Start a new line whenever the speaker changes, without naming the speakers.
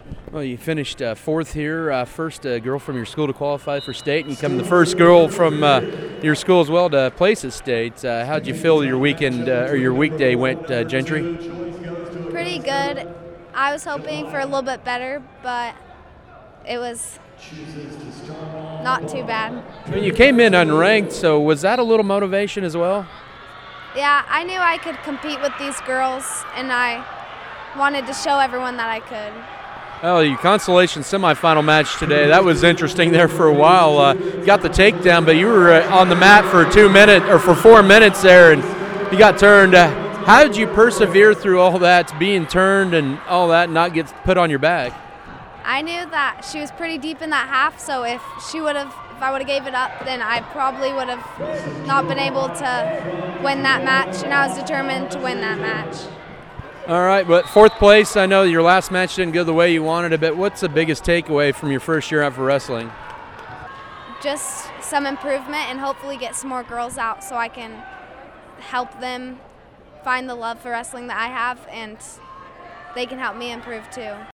Well, you finished fourth here, first girl from your school to qualify for state, and become the first girl from your school as well to place at state. How'd you feel your weekend or your weekday went, Gentry?
Pretty good. I was hoping for a little bit better, but it was not too bad.
I mean, you came in unranked, so was that a little motivation as well?
Yeah, I knew I could compete with these girls, and I wanted to show everyone that I could.
Well, your consolation semifinal match today, that was interesting there for a while. Got the takedown, but you were on the mat for 2 minutes or for 4 minutes there, and you got turned. How did you persevere through all that, being turned and all that, and not get put on your back?
I knew that she was pretty deep in that half, so if I would have gave it up, then I probably would have not been able to win that match, and I was determined to win that match.
All right, but fourth place, I know your last match didn't go the way you wanted it, but what's the biggest takeaway from your first year out for wrestling?
Just some improvement and hopefully get some more girls out so I can help them find the love for wrestling that I have, and they can help me improve too.